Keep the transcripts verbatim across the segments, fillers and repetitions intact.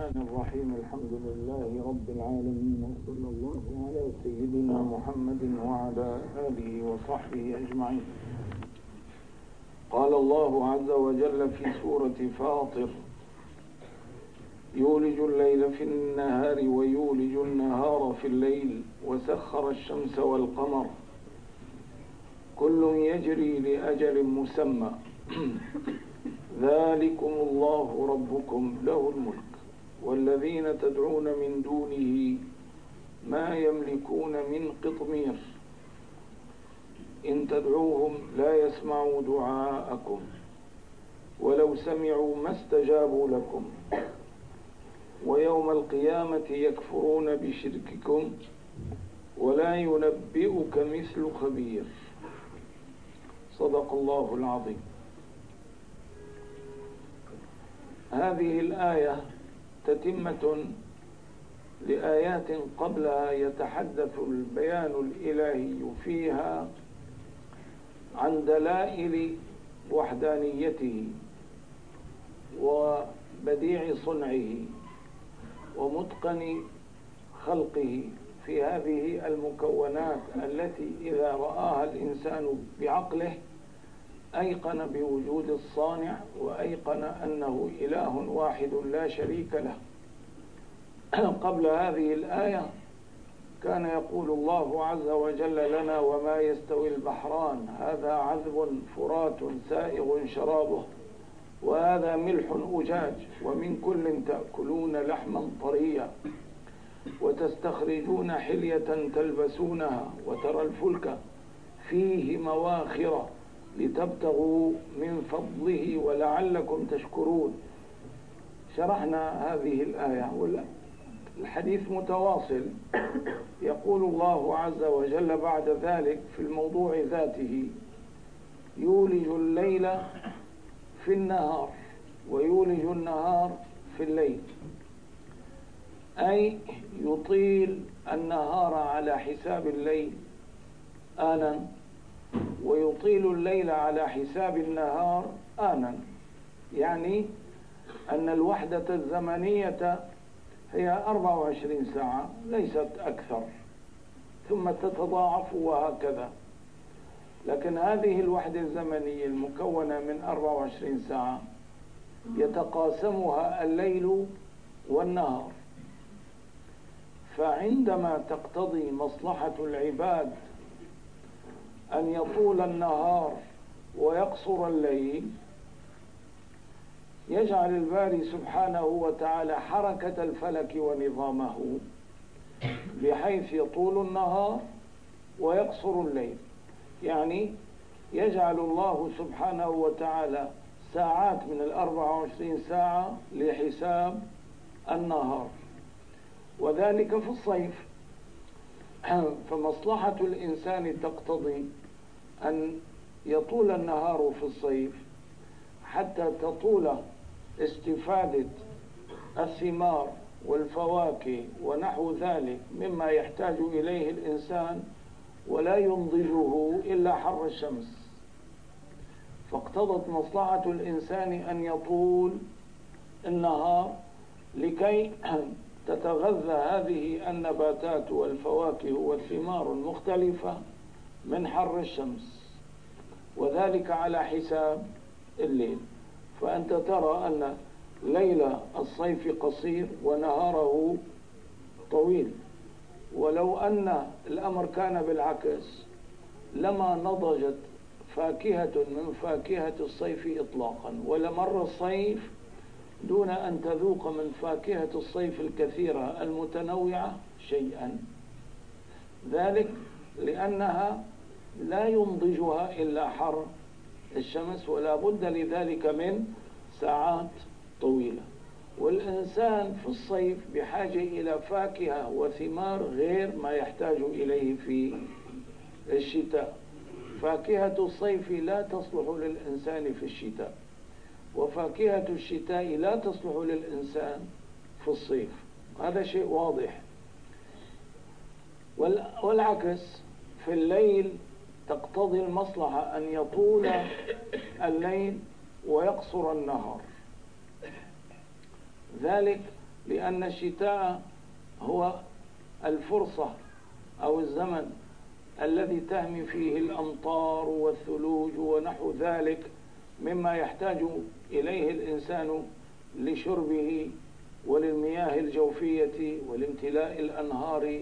الرحمن الرحيم. الحمد لله رب العالمين، وصلى الله على سيدنا محمد وعلى آله وصحبه أجمعين. قال الله عز وجل في سورة فاطر: يولج الليل في النهار ويولج النهار في الليل وسخر الشمس والقمر كل يجري لأجل مسمى ذلكم الله ربكم له الملك والذين تدعون من دونه ما يملكون من قطمير إن تدعوهم لا يسمعوا دعاءكم ولو سمعوا ما استجابوا لكم ويوم القيامة يكفرون بشرككم ولا ينبئك مثل خبير. صدق الله العظيم. هذه الآية تتمة لآيات قبلها يتحدث البيان الإلهي فيها عن دلائل وحدانيته وبديع صنعه ومتقن خلقه في هذه المكونات التي إذا رآها الإنسان بعقله أيقن بوجود الصانع وأيقن أنه إله واحد لا شريك له. قبل هذه الآية كان يقول الله عز وجل لنا: وما يستوي البحران هذا عذب فرات سائغ شرابه وهذا ملح أجاج ومن كل تأكلون لحما طريا وتستخرجون حلية تلبسونها وترى الفلك فيه مواخر لتبتغوا من فضله ولعلكم تشكرون. شرحنا هذه الآية والحديث متواصل. يقول الله عز وجل بعد ذلك في الموضوع ذاته: يولج الليل في النهار ويولج النهار في الليل، أي يطيل النهار على حساب الليل آنا ويطيل الليل على حساب النهار آنا، يعني أن الوحدة الزمنية هي أربع وعشرين ساعة ليست أكثر، ثم تتضاعف وهكذا. لكن هذه الوحدة الزمنية المكونة من أربع وعشرين ساعة يتقاسمها الليل والنهار، فعندما تقتضي مصلحة العباد أن يطول النهار ويقصر الليل يجعل الباري سبحانه وتعالى حركة الفلك ونظامه بحيث يطول النهار ويقصر الليل، يعني يجعل الله سبحانه وتعالى ساعات من الأربع وعشرين ساعة لحساب النهار، وذلك في الصيف. فمصلحة الإنسان تقتضي أن يطول النهار في الصيف حتى تطول استفادة الثمار والفواكه ونحو ذلك مما يحتاج إليه الإنسان ولا ينضجه إلا حر الشمس. فاقتضت مصلحة الإنسان أن يطول النهار لكي تتغذى هذه النباتات والفواكه والثمار المختلفة من حر الشمس، وذلك على حساب الليل. فأنت ترى أن ليل الصيف قصير ونهاره طويل، ولو أن الأمر كان بالعكس لما نضجت فاكهة من فاكهة الصيف إطلاقا، ولمر الصيف دون أن تذوق من فاكهة الصيف الكثيرة المتنوعة شيئا، ذلك لأنها لا ينضجها إلا حر الشمس، ولا بد لذلك من ساعات طويلة. والإنسان في الصيف بحاجة إلى فاكهة وثمار غير ما يحتاج إليه في الشتاء. فاكهة الصيف لا تصلح للإنسان في الشتاء، وفاكهة الشتاء لا تصلح للإنسان في الصيف، هذا شيء واضح. والعكس في الليل تقتضي المصلحة أن يطول الليل ويقصر النهار، ذلك لأن الشتاء هو الفرصة أو الزمن الذي تهمي فيه الأمطار والثلوج ونحو ذلك مما يحتاج إليه الإنسان لشربه وللمياه الجوفية ولامتلاء الأنهار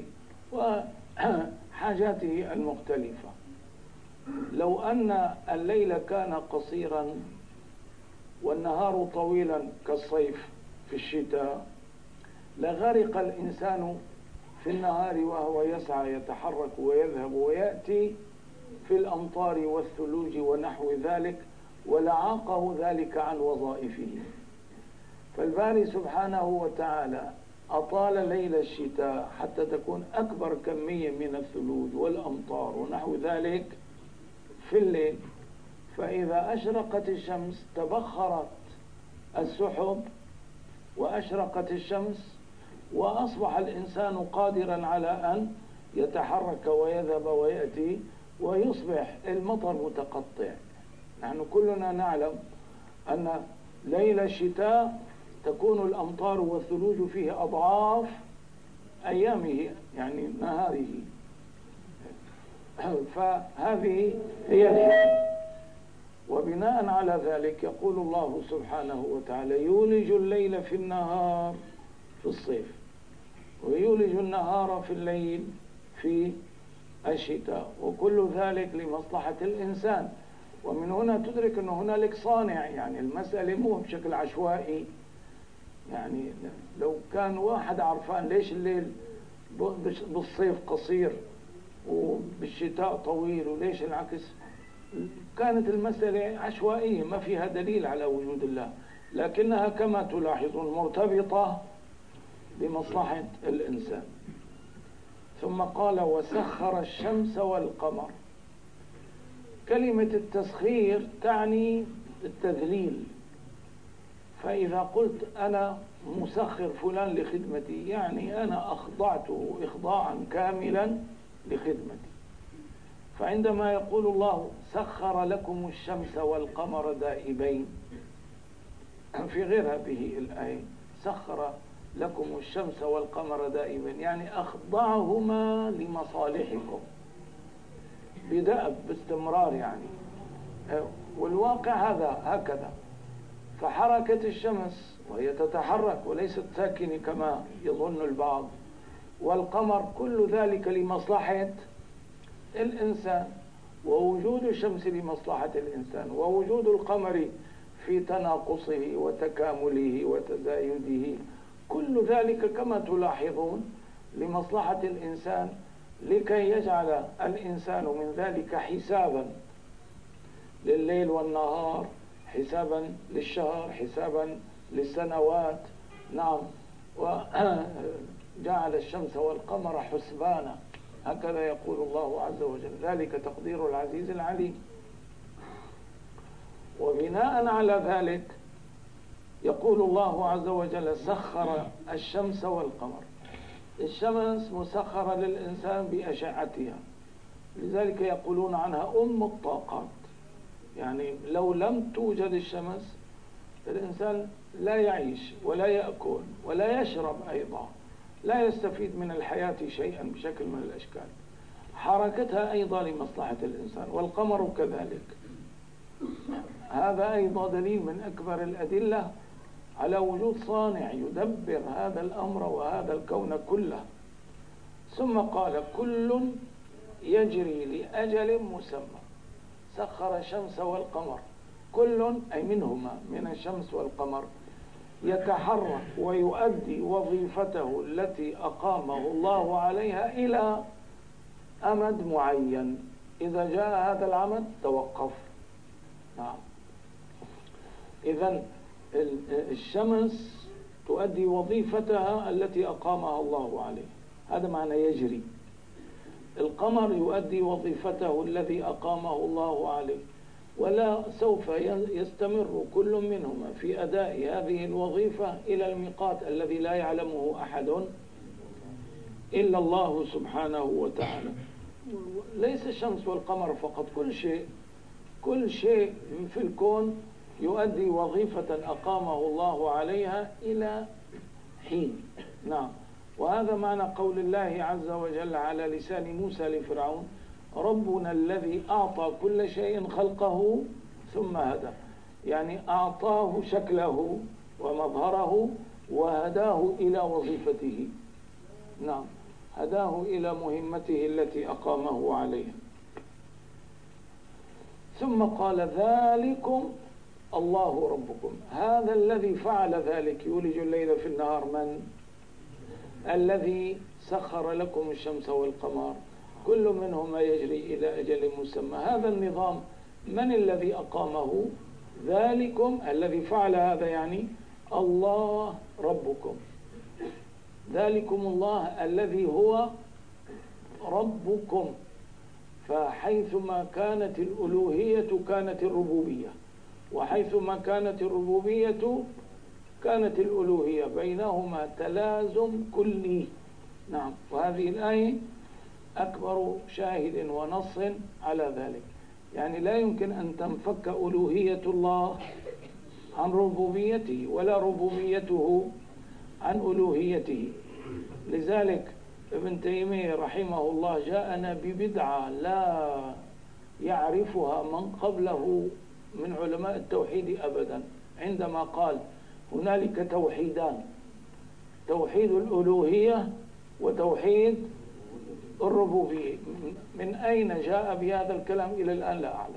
وحاجاته المختلفة. لو أن الليل كان قصيرا والنهار طويلا كالصيف في الشتاء لغرق الإنسان في النهار وهو يسعى يتحرك ويذهب ويأتي في الأمطار والثلوج ونحو ذلك ولعاقه ذلك عن وظائفه. فالباري سبحانه وتعالى أطال ليل الشتاء حتى تكون أكبر كمية من الثلوج والأمطار ونحو ذلك في الليل، فإذا أشرقت الشمس تبخرت السحب وأشرقت الشمس وأصبح الإنسان قادرا على أن يتحرك ويذهب ويأتي ويصبح المطر متقطع. نحن كلنا نعلم أن ليل الشتاء تكون الأمطار والثلوج فيه أضعاف أيامه يعني نهاره. فهذه هي الحكمة. وبناء على ذلك يقول الله سبحانه وتعالى يولج الليل في النهار في الصيف ويولج النهار في الليل في الشتاء، وكل ذلك لمصلحة الإنسان. ومن هنا تدرك أن هنالك صانع، يعني المسألة مو بشكل عشوائي. يعني لو كان واحد عرفان ليش الليل بالصيف قصير وبالشتاء طويل وليش العكس، كانت المسألة عشوائية ما فيها دليل على وجود الله، لكنها كما تلاحظون مرتبطة بمصلحة الإنسان. ثم قال وسخر الشمس والقمر. كلمة التسخير تعني التذليل، فإذا قلت أنا مسخر فلان لخدمتي يعني أنا أخضعته إخضاعا كاملا لخدمتي. فعندما يقول الله سخر لكم الشمس والقمر دائبين في غير هذه الآية سخر لكم الشمس والقمر دائبين يعني أخضعهما لمصالحكم بدأب باستمرار يعني. والواقع هذا هكذا. فحركة الشمس وهي تتحرك وليست ساكنة كما يظن البعض، والقمر كل ذلك لمصلحة الإنسان، ووجود الشمس لمصلحة الإنسان، ووجود القمر في تناقصه وتكامله وتزايده كل ذلك كما تلاحظون لمصلحة الإنسان، لكي يجعل الإنسان من ذلك حسابا لليل والنهار، حسابا للشهر، حسابا للسنوات. نعم، وجعل الشمس والقمر حسبانا، هكذا يقول الله عز وجل، ذلك تقدير العزيز العليم. وبناء على ذلك يقول الله عز وجل سخر الشمس والقمر. الشمس مسخرة للإنسان بأشعتها، لذلك يقولون عنها أم الطاقات. يعني لو لم توجد الشمس الإنسان لا يعيش ولا يأكل ولا يشرب أيضا، لا يستفيد من الحياة شيئا بشكل من الأشكال. حركتها أيضا لمصلحة الإنسان، والقمر كذلك. هذا أيضا دليل من أكبر الأدلة على وجود صانع يدبر هذا الأمر وهذا الكون كله. ثم قال كل يجري لأجل مسمى. سخر الشمس والقمر، كل أي منهما من الشمس والقمر يتحرك ويؤدي وظيفته التي أقامه الله عليها إلى أمد معين، إذا جاء هذا العمد توقف. نعم، إذن الشمس تؤدي وظيفتها التي أقامها الله عليه، هذا معنى يجري. القمر يؤدي وظيفته الذي أقامه الله عليه، ولا سوف يستمر كل منهما في أداء هذه الوظيفة إلى الميقات الذي لا يعلمه أحد إلا الله سبحانه وتعالى. ليس الشمس والقمر فقط، كل شيء كل شيء في الكون يؤدي وظيفة أقامه الله عليها إلى حين. نعم. وهذا معنى قول الله عز وجل على لسان موسى لفرعون: ربنا الذي أعطى كل شيء خلقه ثم هدى، يعني أعطاه شكله ومظهره وهداه إلى وظيفته. نعم، هداه إلى مهمته التي أقامه عليها. ثم قال: ذلكم الله ربكم. هذا الذي فعل ذلك، يولج الليل في النهار، من؟ الذي سخر لكم الشمس والقمر، كل منهما يجري إلى أجل مسمى. هذا النظام من الذي أقامه؟ ذلكم الذي فعل هذا، يعني الله ربكم. ذلكم الله الذي هو ربكم. فحيثما كانت الألوهية كانت الربوبية، وحيثما كانت الربوبية كانت الألوهية، بينهما تلازم كلي. نعم. وهذه الآية أكبر شاهد ونص على ذلك. يعني لا يمكن أن تنفك ألوهية الله عن ربوبيته، ولا ربوبيته عن ألوهيته. لذلك ابن تيمية رحمه الله جاءنا ببدعة لا يعرفها من قبله من علماء التوحيد أبدا، عندما قال: هنالك توحيدان، توحيد الألوهية وتوحيد الربوبية. من أين جاء بهذا الكلام إلى الآن لا أعلم.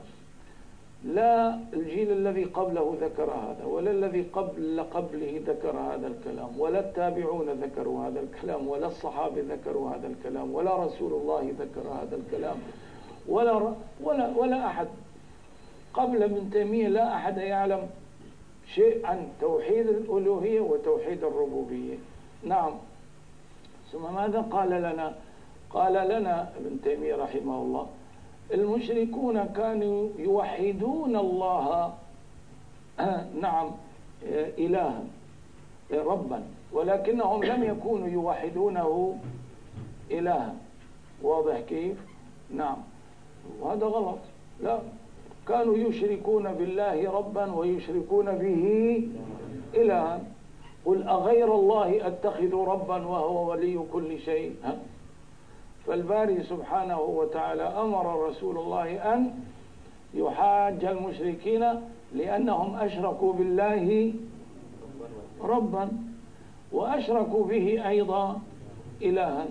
لا الجيل الذي قبله ذكر هذا، ولا الذي قبل قبله ذكر هذا الكلام، ولا التابعون ذكروا هذا الكلام، ولا الصحابة ذكروا هذا الكلام، ولا رسول الله ذكر هذا الكلام، ولا ولا ولا أحد قبل ابن تيمية. لا أحد يعلم شيء عن توحيد الألوهية وتوحيد الربوبية. نعم. ثم ماذا قال لنا؟ قال لنا ابن تيمية رحمه الله: المشركون كانوا يوحدون الله نعم إلها ربا، ولكنهم لم يكونوا يوحدونه إلها. واضح كيف؟ نعم. وهذا غلط. لا، كانوا يشركون بالله ربا ويشركون به إلها. قل أغير الله أتخذ ربا وهو ولي كل شيء. فالباري سبحانه وتعالى أمر رسول الله أن يحاج المشركين لأنهم أشركوا بالله ربا وأشركوا به أيضا إلها.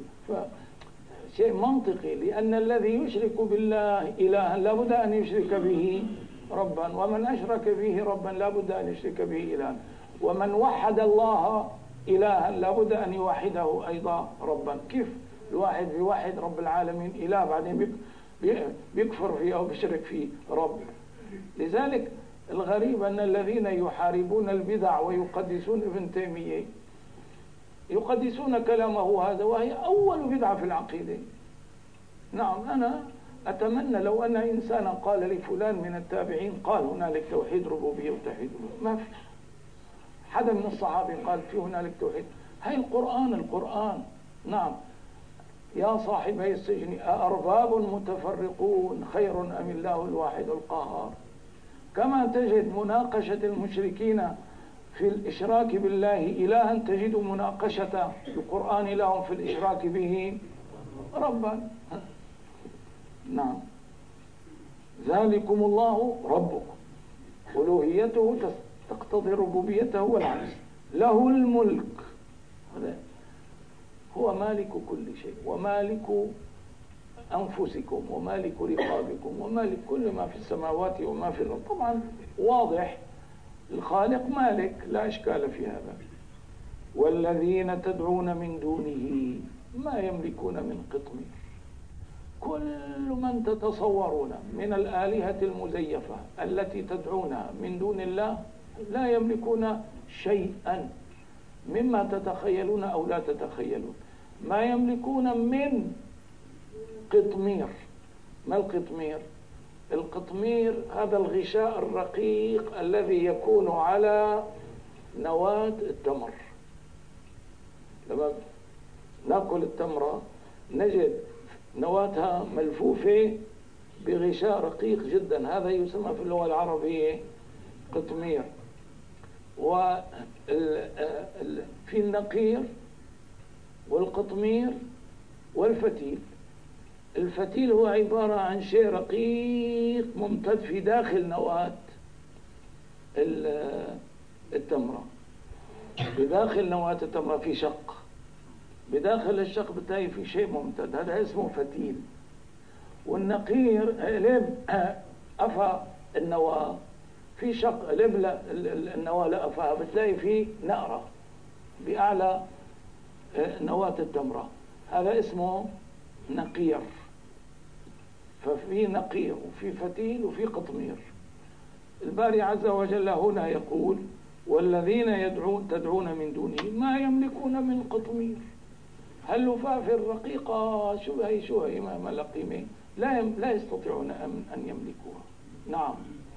فشيء منطقي، لأن الذي يشرك بالله إلها لابد أن يشرك به ربا، ومن أشرك به ربا لابد أن يشرك به إلها، ومن وحد الله إلها لابد أن يوحده أيضا ربا. كيف الواحد بيوحد رب العالمين إله بعدين بيكفر فيه أو بيشرك فيه رب؟ لذلك الغريب أن الذين يحاربون البدع ويقدسون ابن تيمية يقدسون كلامه هذا، وهي أول بدعة في العقيدة. نعم. أنا أتمنى لو أن إنسانا قال لفلان من التابعين قال هنالك توحيد ربوبية وتوحيد ألوهية، ما في حدا من الصحابة قال في هنالك توحيد. هاي القرآن القرآن. نعم. يا صاحبي السجن أأرباب متفرقون خير أم الله الواحد القهار. كما تجد مناقشة المشركين في الإشراك بالله إلها، تجد مناقشة القرآن لهم في الإشراك به ربا. نعم. ذلكم الله ربكم، ألوهيته تقتضي ربوبيته والعكس. له الملك، هو مالك كل شيء، ومالك أنفسكم، ومالك رقابكم، ومالك كل ما في السماوات وما في الأرض. طبعا واضح الخالق مالك، لا إشكال في هذا. والذين تدعون من دونه ما يملكون من قطمير. كل من تتصورون من الآلهة المزيفة التي تدعونها من دون الله لا يملكون شيئا مما تتخيلون أو لا تتخيلون. ما يملكون من قطمير. ما القطمير؟ القطمير هذا الغشاء الرقيق الذي يكون على نواة التمر. لما نأكل التمرة نجد نواتها ملفوفة بغشاء رقيق جدا، هذا يسمى في اللغة العربية قطمير. في النقير والقطمير والفتيل. الفتيل هو عبارة عن شيء رقيق ممتد في داخل نواة التمرة. بداخل نواة التمرة في شق، بداخل الشق بتلاقي في شيء ممتد، هذا اسمه فتيل. والنقير لب أفا النواة في شق، لب النواة لأفاها بتلاقي فيه نقرة بأعلى نواة التمرة، هذا اسمه نقير. ففي نقير وفي فتيل وفي قطمير. الباري عز وجل هنا يقول والذين يدعون تدعون من دونه ما يملكون من قطمير. هاللفافة الرقيقة شو هي شو هي ما لقيمة لا يم لا يستطيعون أن يملكوها. نعم.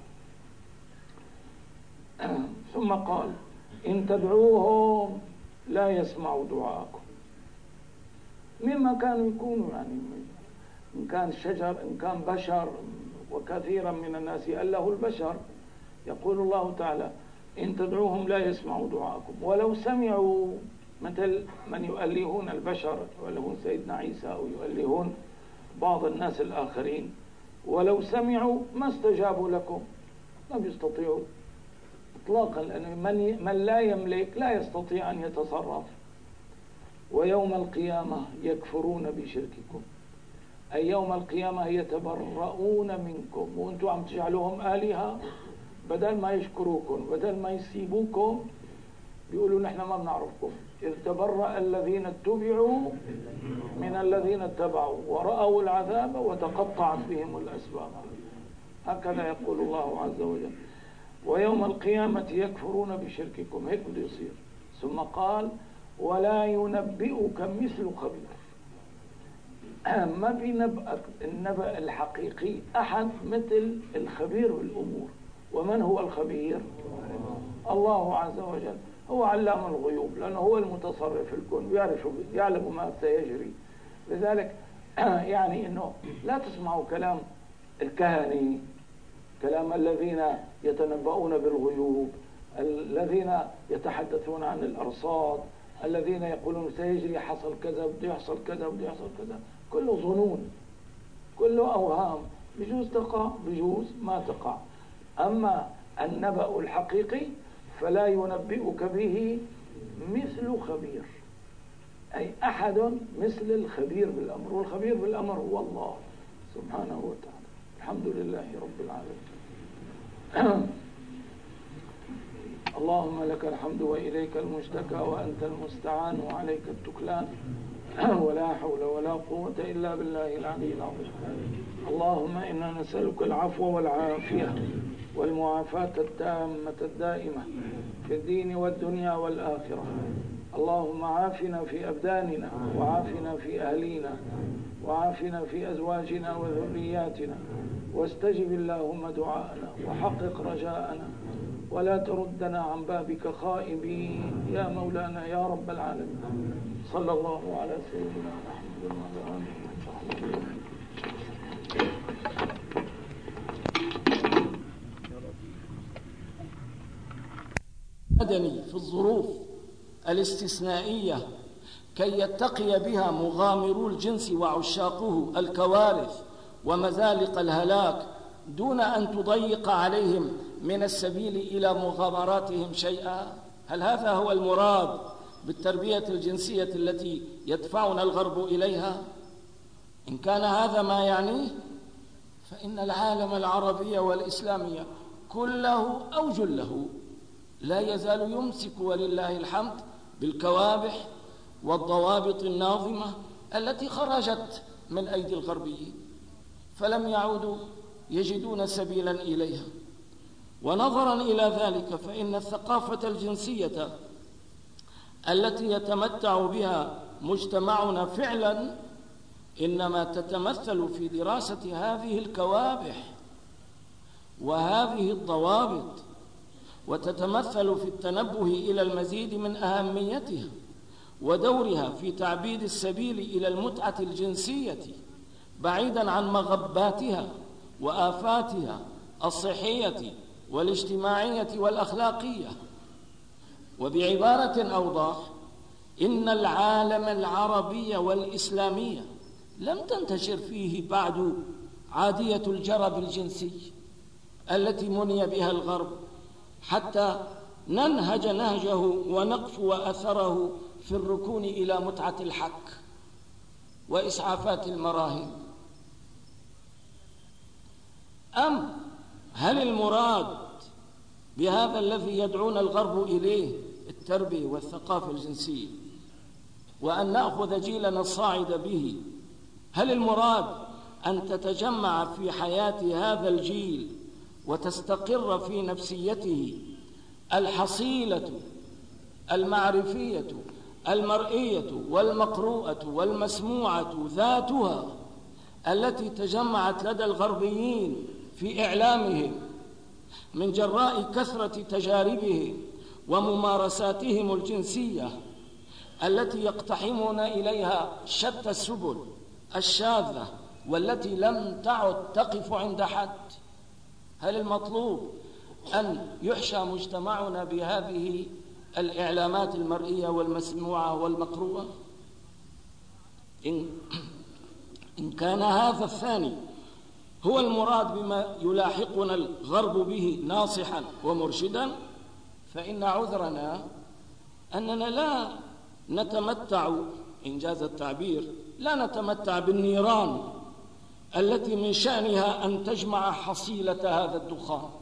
ثم قال إن تدعوهم لا يسمعوا دعاءكم. مما كانوا يكونوا يعني إن كان شجر إن كان بشر، وكثيرا من الناس يأله البشر. يقول الله تعالى إن تدعوهم لا يسمعوا دعاءكم ولو سمعوا، مثل من يؤلهون البشر، يؤلهون سيدنا عيسى أو يؤلهون بعض الناس الآخرين، ولو سمعوا ما استجابوا لكم، ما بيستطيعوا إطلاقا، لأن من, من لا يملك لا يستطيع أن يتصرف. ويوم القيامة يكفرون بشرككم، أي يوم القيامة يتبرؤون منكم، وأنتم عم تجعلوهم آلهة، بدل ما يشكروكم بدل ما يسيبوكم بيقولوا نحن ما بنعرفكم. إذ تبرأ الذين اتبعوا من الذين اتبعوا ورأوا العذاب وتقطعت بهم الأسباب. هكذا يقول الله عز وجل ويوم القيامة يكفرون بشرككم، هيك بده يصير. ثم قال ولا ينبئك مثل خبير. ما بينبأك النبأ الحقيقي أحد مثل الخبير بالأمور. ومن هو الخبير؟ الله عز وجل، هو علام الغيوب، لأنه هو المتصرف في الكون، يعرف يعلم ما سيجري. لذلك يعني أنه لا تسمعوا كلام الكهنة، كلام الذين يتنبؤون بالغيوب، الذين يتحدثون عن الأرصاد، الذين يقولون سيجري حصل كذا بده يحصل كذا بده يحصل كذا، كله ظنون، كله أوهام، بجوز تقع بجوز ما تقع. أما النبأ الحقيقي فلا ينبئك به مثل خبير، أي أحد مثل الخبير بالأمر، والخبير بالأمر هو الله سبحانه وتعالى. الحمد لله رب العالمين. اللهم لك الحمد وإليك المشتكى وأنت المستعان وعليك التكلان، ولا حول ولا قوة إلا بالله العلي العظيم. اللهم إنا نسألك العفو والعافية والمعافاة التامة الدائمة في الدين والدنيا والآخرة. اللهم عافنا في أبداننا، وعافنا في أهلينا، وعافنا في أزواجنا وذرياتنا، واستجب اللهم دعاءنا وحقق رجاءنا، ولا تردنا عن بابك خائبين يا مولانا يا رب العالمين. صلى الله على سيدنا محمد وعلى آله وصحبه. مدني في الظروف الاستثنائية كي يتقي بها مغامرو الجنس وعشاقه الكوارث ومزالق الهلاك، دون أن تضيق عليهم من السبيل إلى مغامراتهم شيئا. هل هذا هو المراد بالتربية الجنسية التي يدفعنا الغرب إليها؟ إن كان هذا ما يعنيه فإن العالم العربي والإسلامي كله أو جله لا يزال يمسك ولله الحمد بالكوابح والضوابط الناظمة التي خرجت من أيدي الغربيين، فلم يعودوا يجدون سبيلا إليها. ونظرا إلى ذلك فإن الثقافة الجنسية التي يتمتع بها مجتمعنا فعلا إنما تتمثل في دراسة هذه الكوابح وهذه الضوابط، وتتمثل في التنبه إلى المزيد من أهميتها ودورها في تعبيد السبيل إلى المتعة الجنسية بعيدا عن مغباتها وآفاتها الصحية والاجتماعية والأخلاقية. وبعبارة أوضح إن العالم العربي والإسلامي لم تنتشر فيه بعد عادية الجرب الجنسي التي مني بها الغرب حتى ننهج نهجه ونقفو أثره في الركون إلى متعة الحك وإسعافات المراهن. أم هل المراد بهذا الذي يدعون الغرب إليه التربية والثقافة الجنسية وأن نأخذ جيلنا الصاعد به، هل المراد أن تتجمع في حياة هذا الجيل وتستقر في نفسيته الحصيلة المعرفية المرئية والمقروءة والمسموعة ذاتها التي تجمعت لدى الغربيين في إعلامهم من جراء كثرة تجاربهم وممارساتهم الجنسية التي يقتحمون إليها شتى السبل الشاذة والتي لم تعد تقف عند حد؟ هل المطلوب أن يحشى مجتمعنا بهذه الإعلامات المرئية والمسموعة والمقروءة؟ إن, إن كان هذا الثاني هو المراد بما يلاحقنا الغرب به ناصحا ومرشدا، فإن عذرنا أننا لا نتمتع، إن جاز التعبير، لا نتمتع بالنيران التي من شأنها أن تجمع حصيلة هذا الدخان.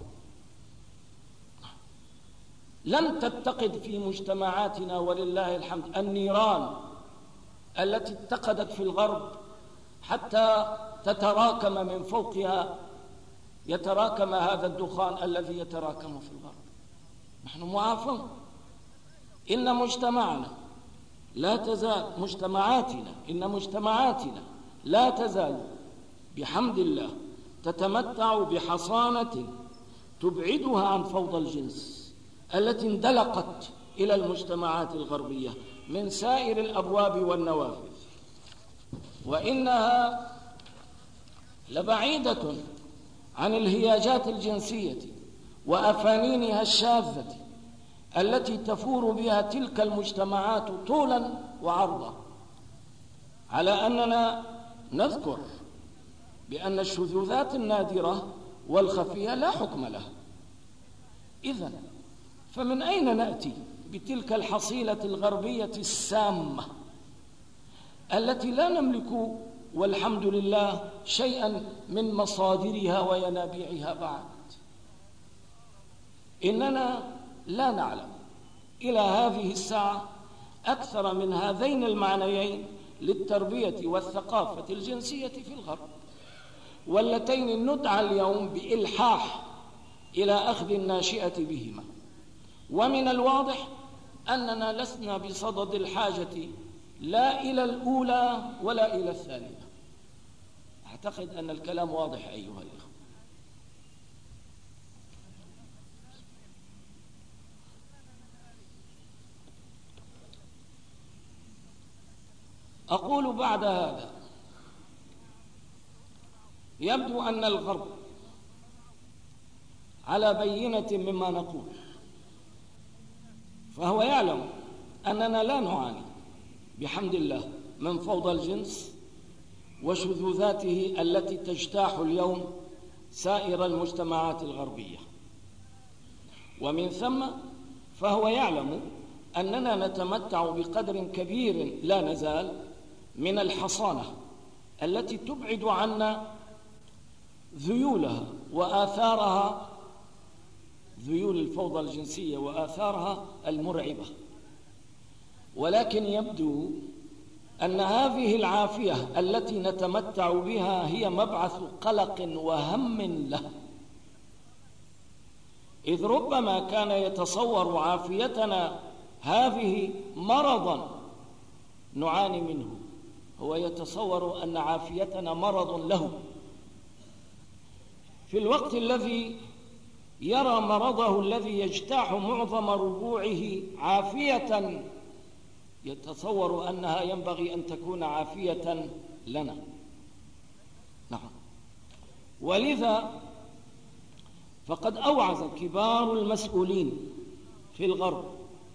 لم تتقد في مجتمعاتنا ولله الحمد النيران التي اتقدت في الغرب حتى تتراكم من فوقها، يتراكم هذا الدخان الذي يتراكم في الغرب. نحن معافون. إن مجتمعنا لا تزال مجتمعاتنا إن مجتمعاتنا لا تزال بحمد الله تتمتع بحصانة تبعدها عن فوضى الجنس التي اندلقت إلى المجتمعات الغربية من سائر الأبواب والنوافذ، وإنها لبعيدة عن الهياجات الجنسية وأفانينها الشاذة التي تفور بها تلك المجتمعات طولا وعرضا، على أننا نذكر بأن الشذوذات النادرة والخفية لا حكم لها. إذن فمن أين نأتي بتلك الحصيلة الغربية السامة التي لا نملك والحمد لله شيئا من مصادرها وينابيعها بعد؟ إننا لا نعلم إلى هذه الساعة أكثر من هذين المعنيين للتربية والثقافة الجنسية في الغرب، واللتين ندعى اليوم بإلحاح إلى أخذ الناشئة بهما. ومن الواضح أننا لسنا بصدد الحاجة لا إلى الأولى ولا إلى الثانية. أعتقد أن الكلام واضح أيها الإخوة. أقول بعد هذا: يبدو أن الغرب على بينة مما نقول، فهو يعلم أننا لا نعاني بحمد الله من فوضى الجنس وشذوذاته التي تجتاح اليوم سائر المجتمعات الغربية، ومن ثم فهو يعلم أننا نتمتع بقدر كبير لا نزال من الحصانة التي تبعد عنا ذيولها وآثارها، ذيول الفوضى الجنسية وآثارها المرعبة. ولكن يبدو أن هذه العافية التي نتمتع بها هي مبعث قلق وهم له، إذ ربما كان يتصور عافيتنا هذه مرضا نعاني منه، هو يتصور أن عافيتنا مرض له، في الوقت الذي يرى مرضه الذي يجتاح معظم ربوعه عافية يتصور أنها ينبغي أن تكون عافية لنا. نعم. ولذا فقد أوعز كبار المسؤولين في الغرب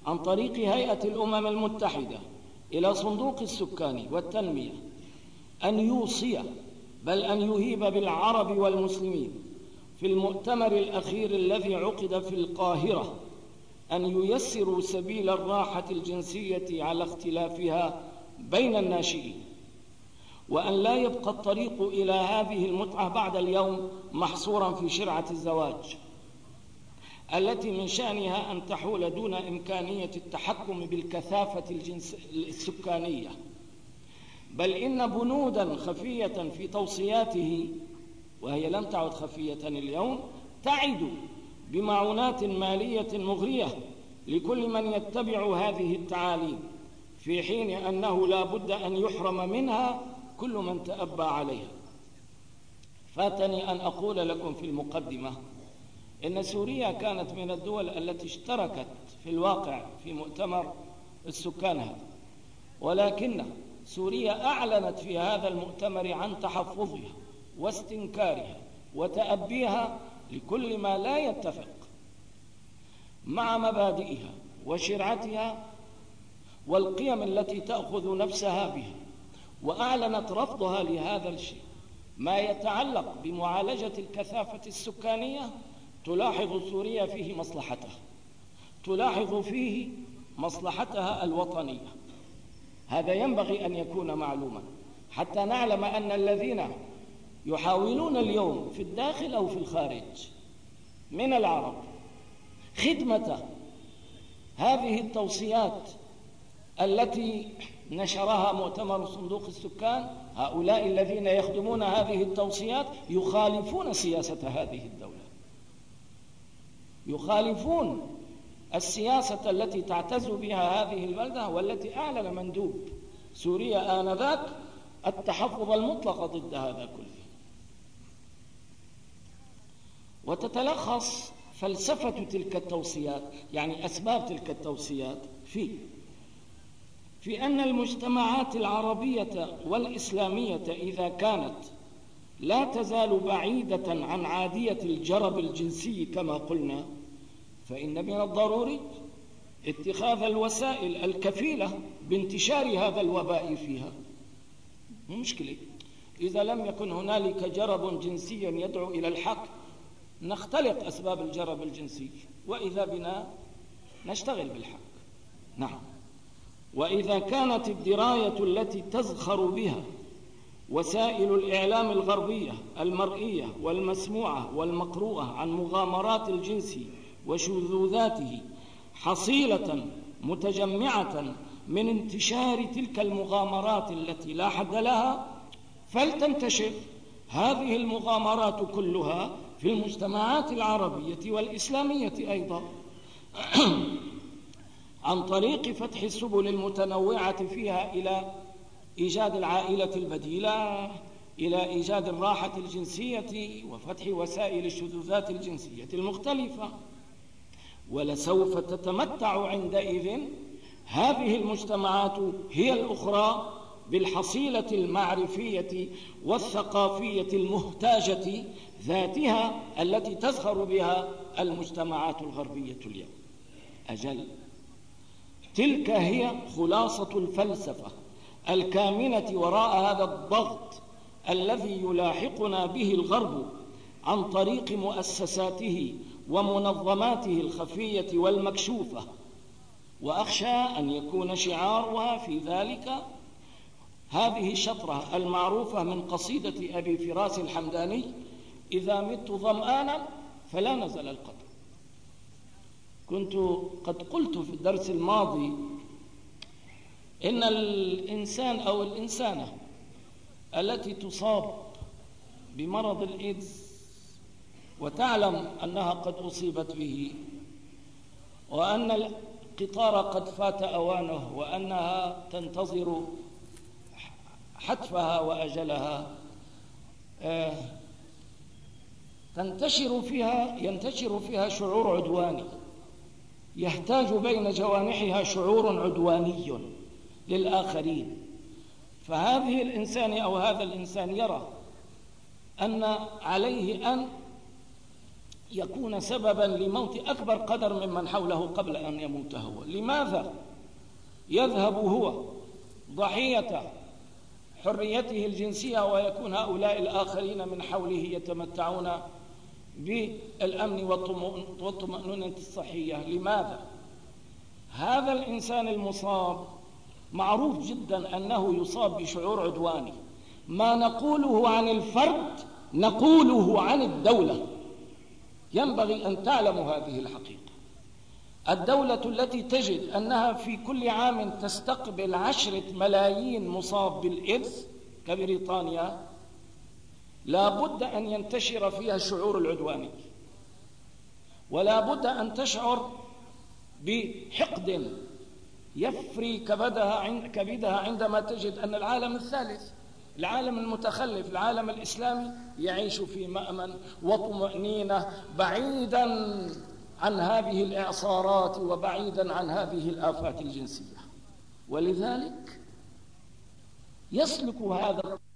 عن طريق هيئة الأمم المتحدة إلى صندوق السكان والتنمية أن يوصي بل أن يهيب بالعرب والمسلمين في المؤتمر الأخير الذي عقد في القاهرة أن ييسروا سبيل الراحة الجنسية على اختلافها بين الناشئين، وأن لا يبقى الطريق إلى هذه المتعة بعد اليوم محصورا في شرعة الزواج التي من شأنها أن تحول دون إمكانية التحكم بالكثافة الجنس السكانية، بل إن بنودا خفية في توصياته، وهي لم تعد خفية اليوم، تعد بمعونات مالية مغرية لكل من يتبع هذه التعاليم، في حين أنه لا بد أن يحرم منها كل من تأبى عليها. فاتني أن أقول لكم في المقدمة إن سوريا كانت من الدول التي اشتركت في الواقع في مؤتمر السكان هذا، ولكن سوريا أعلنت في هذا المؤتمر عن تحفظها واستنكارها وتأبيها لكل ما لا يتفق مع مبادئها وشرعتها والقيم التي تأخذ نفسها بها، وأعلنت رفضها لهذا الشيء. ما يتعلق بمعالجة الكثافة السكانية تلاحظ سوريا فيه مصلحتها، تلاحظ فيه مصلحتها الوطنية. هذا ينبغي أن يكون معلوما حتى نعلم أن الذين يحاولون اليوم في الداخل أو في الخارج من العرب خدمة هذه التوصيات التي نشرها مؤتمر صندوق السكان، هؤلاء الذين يخدمون هذه التوصيات يخالفون سياسة هذه الدولة، يخالفون السياسة التي تعتز بها هذه البلدة والتي أعلن مندوب سوريا آنذاك التحفظ المطلق ضد هذا كله. وتتلخص فلسفة تلك التوصيات، يعني أسباب تلك التوصيات، في في أن المجتمعات العربية والإسلامية إذا كانت لا تزال بعيدة عن عادية الجرب الجنسي كما قلنا، فإن من الضروري اتخاذ الوسائل الكفيلة بانتشار هذا الوباء فيها. مشكلة إذا لم يكن هنالك جرب جنسي يدعو إلى الحق نختلق أسباب الجرب الجنسي، وإذا بنا نشتغل بالحق. نعم، وإذا كانت الدراية التي تزخر بها وسائل الإعلام الغربية المرئية والمسموعة والمقروءة عن مغامرات الجنس وشذوذاته حصيلة متجمعة من انتشار تلك المغامرات التي لا حد لها، فلتنتشر هذه المغامرات كلها في المجتمعات العربية والإسلامية أيضا عن طريق فتح السبل المتنوعة فيها إلى إيجاد العائلة البديلة، إلى إيجاد الراحة الجنسية وفتح وسائل الشذوذات الجنسية المختلفة. ولسوف تتمتع عندئذ هذه المجتمعات هي الأخرى بالحصيلة المعرفية والثقافية المهتاجة ذاتها التي تزخر بها المجتمعات الغربية اليوم. أجل، تلك هي خلاصة الفلسفة الكامنة وراء هذا الضغط الذي يلاحقنا به الغرب عن طريق مؤسساته ومنظماته الخفية والمكشوفة. وأخشى أن يكون شعارها في ذلك هذه الشطرة المعروفة من قصيدة أبي فراس الحمداني: إذا مت ظمآنا فلا نزل القدر. كنت قد قلت في الدرس الماضي إن الإنسان أو الإنسانة التي تصاب بمرض الإيدز وتعلم أنها قد أصيبت به وأن القطار قد فات أوانه وأنها تنتظر حتفها وأجلها، تنتشر فيها ينتشر فيها شعور عدواني، يهتاج بين جوانحها شعور عدواني للآخرين. فهذه الإنسان أو هذا الإنسان يرى أن عليه أن يكون سببا لموت أكبر قدر ممن حوله قبل أن يموت هو. لماذا يذهب هو ضحية حريته الجنسية ويكون هؤلاء الآخرين من حوله يتمتعون بالأمن والطمأنينة الصحية؟ لماذا؟ هذا الإنسان المصاب معروف جدا أنه يصاب بشعور عدواني. ما نقوله عن الفرد نقوله عن الدولة. ينبغي أن تعلموا هذه الحقيقة. الدولة التي تجد أنها في كل عام تستقبل عشرة ملايين مصاب بالإيدز كبريطانيا لا بد أن ينتشر فيها الشعور العدواني، ولا بد أن تشعر بحقد يفري كبدها كبدها عندما تجد أن العالم الثالث، العالم المتخلف، العالم الإسلامي، يعيش في مأمن وطمأنينة بعيدا عن هذه الإعصارات وبعيدا عن هذه الآفات الجنسية. ولذلك يسلك هذا